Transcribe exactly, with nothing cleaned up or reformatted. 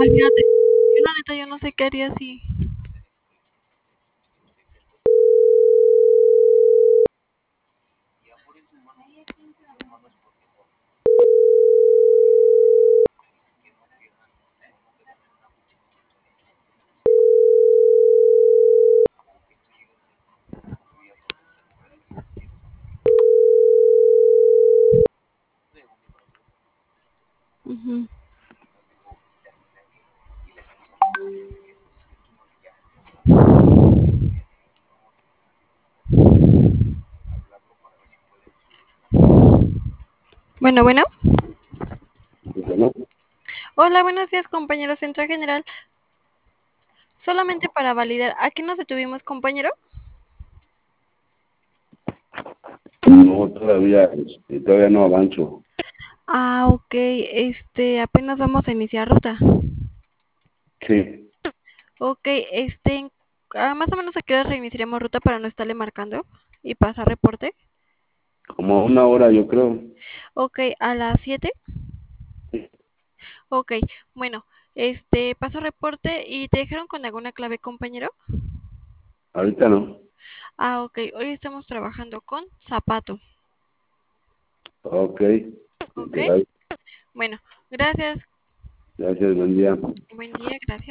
Imagínate, yo la neta, yo no sé qué haría así. Ujú. Bueno, bueno. Bueno, Hola, buenos días, compañero Central General. Solamente para validar, ¿a qué nos detuvimos, compañero? no, todavía, este, todavía no avanzo. Ah, ok, este, apenas vamos a iniciar ruta. Sí, Ok, este, ah, más o menos a qué hora reiniciaremos ruta para no estarle marcando y pasar reporte. como una hora yo creo. Ok, a las siete. Ok, bueno, este, paso reporte y te dejaron con alguna clave, compañero. Ahorita no. Ah, ok, hoy estamos trabajando con zapato. Ok, Ok, literal. bueno, gracias. Gracias, buen día. Buen día, gracias.